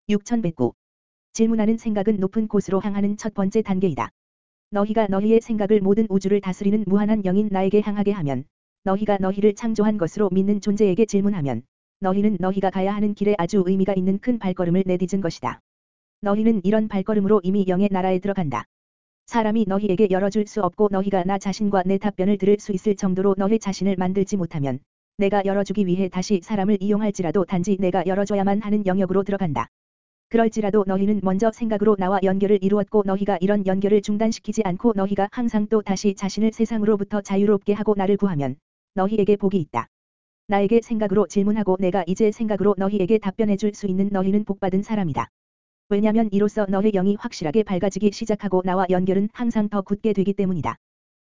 6109. 질문하는 생각은 높은 곳으로 향하는 첫 번째 단계이다. 너희가 너희의 생각을 모든 우주를 다스리는 무한한 영인 나에게 향하게 하면, 너희가 너희를 창조한 것으로 믿는 존재에게 질문하면, 너희는 너희가 가야 하는 길에 아주 의미가 있는 큰 발걸음을 내딛은 것이다. 너희는 이런 발걸음으로 이미 영의 나라에 들어간다. 사람이 너희에게 열어줄 수 없고 너희가 나 자신과 내 답변을 들을 수 있을 정도로 너희 자신을 만들지 못하면, 내가 열어주기 위해 다시 사람을 이용할지라도 단지 내가 열어줘야만 하는 영역으로 들어간다. 그럴지라도 너희는 먼저 생각으로 나와 연결을 이루었고 너희가 이런 연결을 중단시키지 않고 너희가 항상 또 다시 자신을 세상으로부터 자유롭게 하고 나를 구하면, 너희에게 복이 있다. 나에게 생각으로 질문하고 내가 이제 생각으로 너희에게 답변해 줄 수 있는 너희는 복받은 사람이다. 왜냐면 이로써 너의 영이 확실하게 밝아지기 시작하고 나와 연결은 항상 더 굳게 되기 때문이다.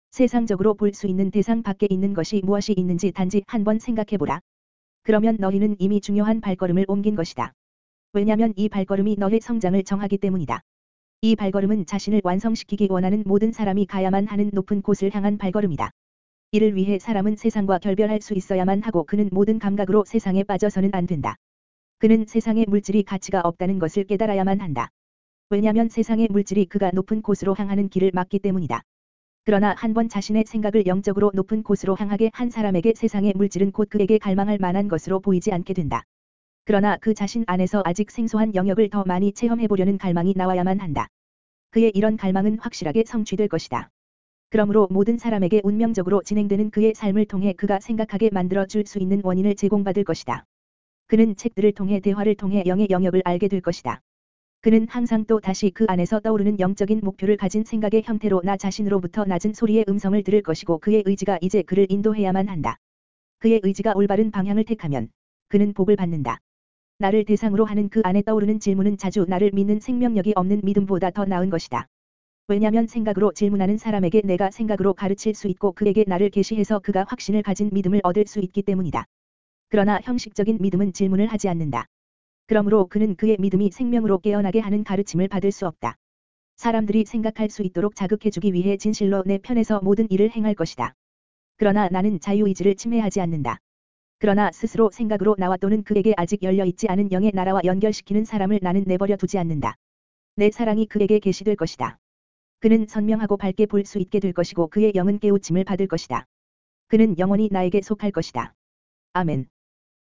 세상적으로 볼 수 있는 대상 밖에 있는 것이 무엇이 있는지 단지 한번 생각해보라. 그러면 너희는 이미 중요한 발걸음을 옮긴 것이다. 왜냐면 이 발걸음이 너의 성장을 정하기 때문이다. 이 발걸음은 자신을 완성시키기 원하는 모든 사람이 가야만 하는 높은 곳을 향한 발걸음이다. 이를 위해 사람은 세상과 결별할 수 있어야만 하고 그는 모든 감각으로 세상에 빠져서는 안 된다. 그는 세상의 물질이 가치가 없다는 것을 깨달아야만 한다. 왜냐면 세상의 물질이 그가 높은 곳으로 향하는 길을 막기 때문이다. 그러나 한번 자신의 생각을 영적으로 높은 곳으로 향하게 한 사람에게 세상의 물질은 곧 그에게 갈망할 만한 것으로 보이지 않게 된다. 그러나 그 자신 안에서 아직 생소한 영역을 더 많이 체험해보려는 갈망이 나와야만 한다. 그의 이런 갈망은 확실하게 성취될 것이다. 그러므로 모든 사람에게 운명적으로 진행되는 그의 삶을 통해 그가 생각하게 만들어 줄 수 있는 원인을 제공받을 것이다. 그는 책들을 통해 대화를 통해 영의 영역을 알게 될 것이다. 그는 항상 또 다시 그 안에서 떠오르는 영적인 목표를 가진 생각의 형태로 나 자신으로부터 낮은 소리의 음성을 들을 것이고 그의 의지가 이제 그를 인도해야만 한다. 그의 의지가 올바른 방향을 택하면 그는 복을 받는다. 나를 대상으로 하는 그 안에 떠오르는 질문은 자주 나를 믿는 생명력이 없는 믿음보다 더 나은 것이다. 왜냐면 생각으로 질문하는 사람에게 내가 생각으로 가르칠 수 있고 그에게 나를 계시해서 그가 확신을 가진 믿음을 얻을 수 있기 때문이다. 그러나 형식적인 믿음은 질문을 하지 않는다. 그러므로 그는 그의 믿음이 생명으로 깨어나게 하는 가르침을 받을 수 없다. 사람들이 생각할 수 있도록 자극해주기 위해 진실로 내 편에서 모든 일을 행할 것이다. 그러나 나는 자유의지를 침해하지 않는다. 그러나 스스로 생각으로 나와 또는 그에게 아직 열려있지 않은 영의 나라와 연결시키는 사람을 나는 내버려 두지 않는다. 내 사랑이 그에게 계시될 것이다. 그는 선명하고 밝게 볼 수 있게 될 것이고 그의 영은 깨우침을 받을 것이다. 그는 영원히 나에게 속할 것이다. 아멘.